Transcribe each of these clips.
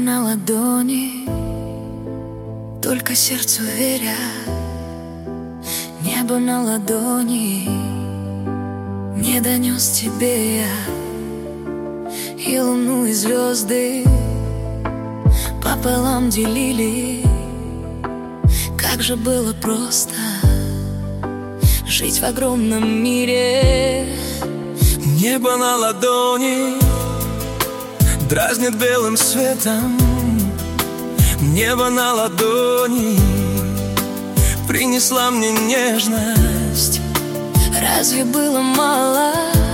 на ладони, только сердцу веря. Небо на ладони не донес тебе я. И луну, и звезды пополам делили. Как же было просто жить в огромном мире. Небо на ладони дразнит белым светом. Небо на ладони принесла мне нежность. Разве было мало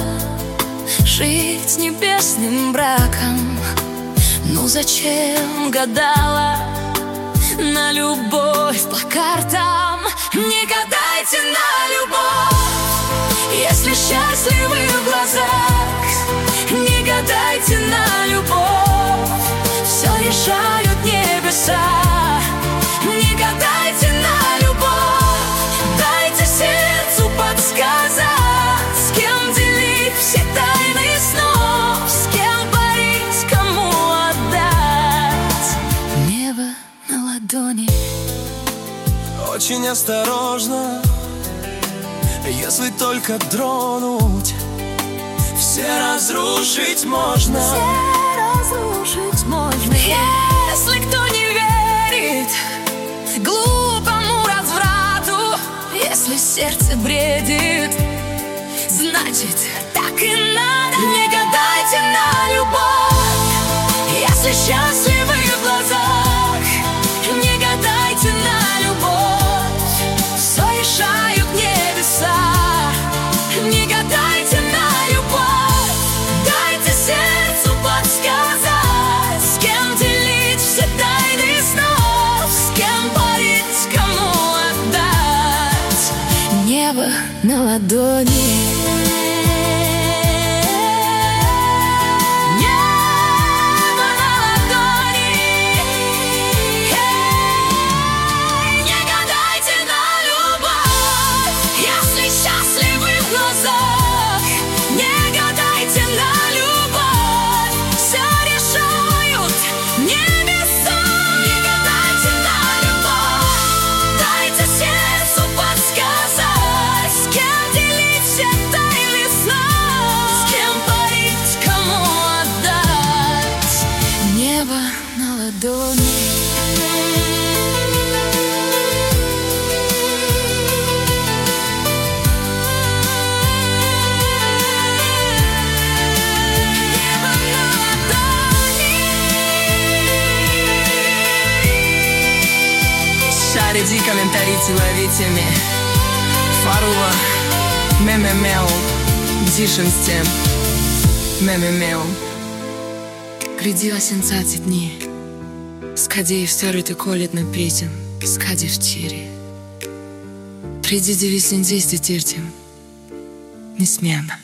жить небесным браком? Ну зачем гадала на любовь по картам? Не гадайте на любовь, если счастливы в глазах. Не гадайте на любовь, все решают небеса. Не гадайте на любовь, дайте сердцу подсказать, с кем делить все тайны снов, с кем парить, кому отдать. Небо на ладони. Очень осторожно, если только тронуть, все разрушить можно. Все разрушить можно. Если кто не верит глупому разврату, если сердце бредит, значит так и надо. Не гадайте на любовь, если счастливы в глазах. Не гадайте на любовь, все решают небеса. Не гадайте на любовь, дайте сердцу подсказать, с кем делить все тайны снов, с кем парить, кому отдать. Небо на ладони. Шарите, комментарите, ловите меня. Фарула, мемемеу, дишенсте, мемемеу. Гриділася дні, скадіїв старити коліт на притім, скадіїв тірі. Прийдіть вісень здесь тертім, несменно.